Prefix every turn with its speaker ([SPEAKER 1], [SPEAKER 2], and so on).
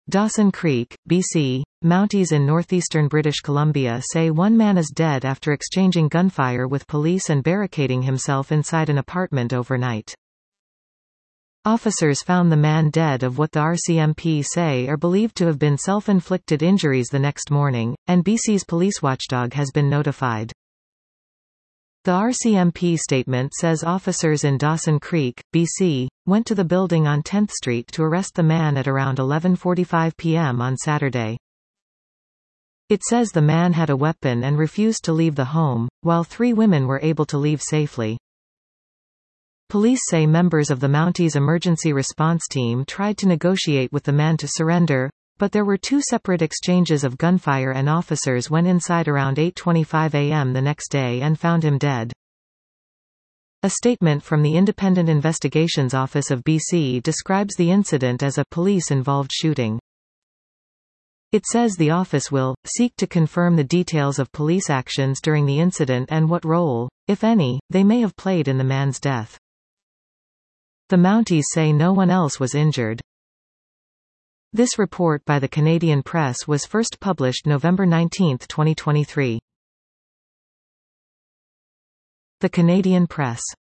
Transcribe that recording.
[SPEAKER 1] Dawson Creek, BC. Mounties in northeastern British Columbia say one man is dead after exchanging gunfire with police and barricading himself inside an apartment overnight. Officers found the man dead of what the RCMP say are believed to have been self-inflicted injuries the next morning, and BC's police watchdog has been notified. The RCMP statement says officers in Dawson Creek, BC, went to the building on 10th Street to arrest the man at around 11:45 p.m. on Saturday. It says the man had a weapon and refused to leave the home, while 3 women were able to leave safely. Police say members of the Mounties emergency response team tried to negotiate with the man to surrender, but there were 2 separate exchanges of gunfire and officers went inside around 8:25 a.m. the next day and found him dead. A statement from the Independent Investigations Office of BC describes the incident as a police-involved shooting. It says the office will seek to confirm the details of police actions during the incident and what role, if any, they may have played in the man's death. The Mounties say no one else was injured. This report by the Canadian Press was first published November 19, 2023. The Canadian Press.